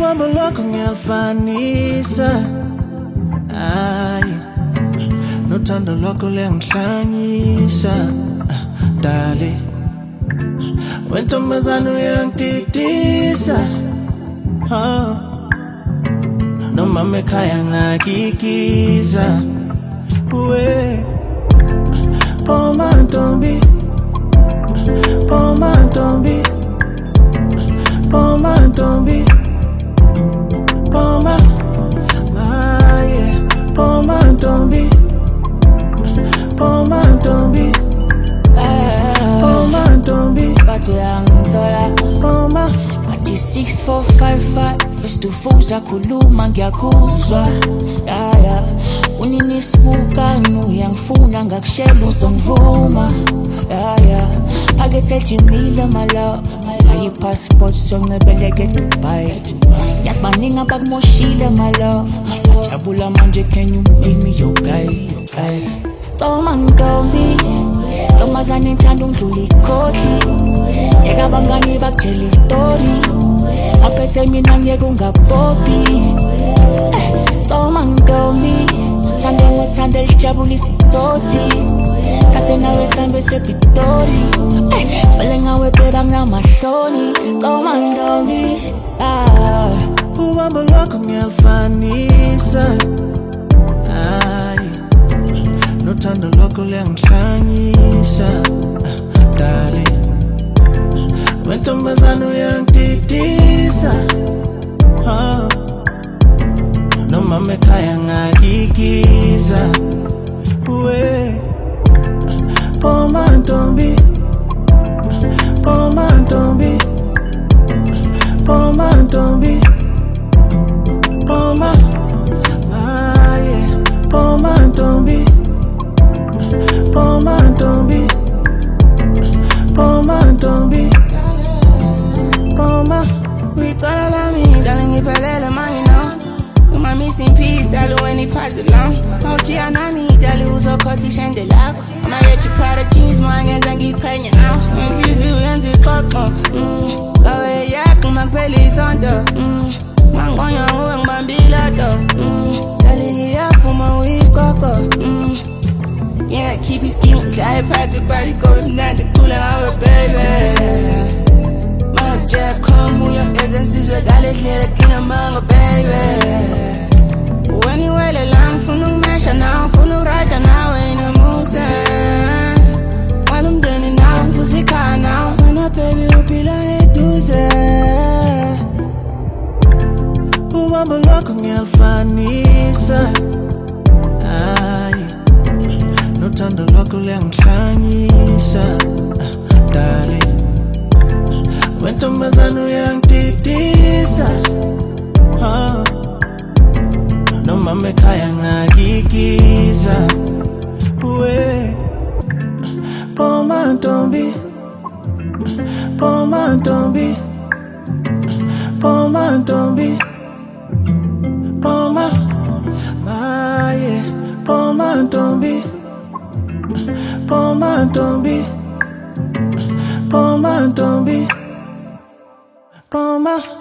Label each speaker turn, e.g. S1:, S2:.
S1: Ubambo lwakho ngiyalifanisa, nothando lwakho luyangihlanyisa, dale wentombazane uyangididisa, noma ekhaya ngakikiza, we Poma Ntombi, Poma Ntombi, Poma Ntombi, Poma, Poma Ntombi, Poma Ntombi, Poma Ntombi,
S2: Bathi angithola
S1: Poma,
S2: bathi 6455 Festufuza khuluma ngiyakuzwa, unini isibukano uyangifuna ngakushela uzongivuma, Phakethe Jimile my love, ayi passport siyongcebeleke Dubai, yazi baningi abakumoshile my love, jabula manje can you make me your guy, Toma Ntombi, ntombazane ngithanda ungidlula ikhodi, yeka abangani bakutshela istory, aphethe mina ngiyeke ungabhobhi, Toma Ntombi, thande ngothande lijabulisa itsotsi, thathe nawe sambe sePitori, vele ngawe phela nginamahloni, Toma Ntombi,
S1: ubambo lwakho ngiyalifanisa, nothando lwakho luyangihlanyisa, dale wentombazane uyangididisa, noma ekhaya ngakikiza, we Poma Ntombi, Poma Ntombi, Poma Ntombi, Poma, Poma Ntombi, Poma Ntombi, Poma Ntombi, Poma.
S3: We gotta love me, darling, iphelele mangina. Uma missing piece, darling, when he pass it long. Auchi anami, darling, uzokhohlwa ishende lakho. Ama get you Prada jeans, mangenza ngiphenya out. Inhliziyo yenza ixoxo, gawe yakho makuphela isonto, mangiqonya nguwe ngibambile do, darling, ngiyavuma uyisicoco, yeah, keep it scheme, fly party, body going mnandi, khula ngawe baby. Jack, come with your essence, I got it, let it get a mango, baby. When you wear the lamb, for no measure now, for no right now, ain't a moose. While I'm done it now, for sick now, when I baby will be like to say.
S1: Ubambo lwakho ngiyalifanisa, nothando lwakho luyangihlanyisa, dale wentombazane uyangididisa, noma ekhaya ngakikiza, we Poma Ntombi, Poma Ntombi, Poma Ntombi, Poma, Poma Ntombi, Poma Ntombi, Poma Ntombi, Poma.